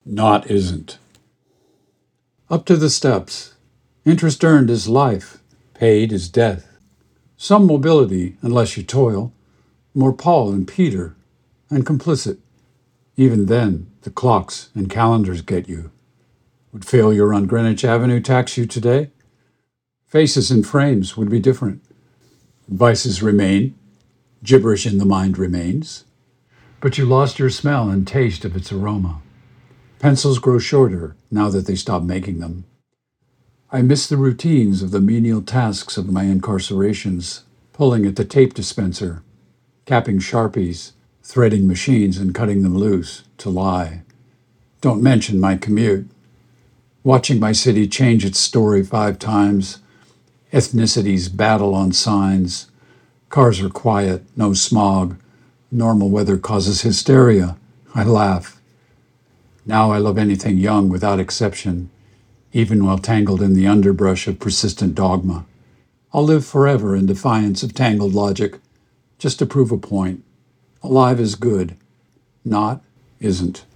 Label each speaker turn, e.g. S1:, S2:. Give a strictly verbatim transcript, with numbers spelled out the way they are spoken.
S1: Not isn't. Up to the steps. Interest earned is life, paid is death. Some mobility, unless you toil. More Paul and Peter, and complicit. Even then, the clocks and calendars get you. Would failure on Greenwich Avenue tax you today? Faces and frames would be different. Vices remain. Gibberish in the mind remains. But you lost your smell and taste of its aroma. Pencils grow shorter now that they stop making them. I miss the routines of the menial tasks of my incarcerations, pulling at the tape dispenser, capping Sharpies, threading machines and cutting them loose to lie. Don't mention my commute. Watching my city change its story five times, ethnicities battle on signs, cars are quiet, no smog, normal weather causes hysteria. I laugh. Now I love anything young without exception, even while tangled in the underbrush of persistent dogma. I'll live forever in defiance of tangled logic, just to prove a point. Alive is good, not isn't.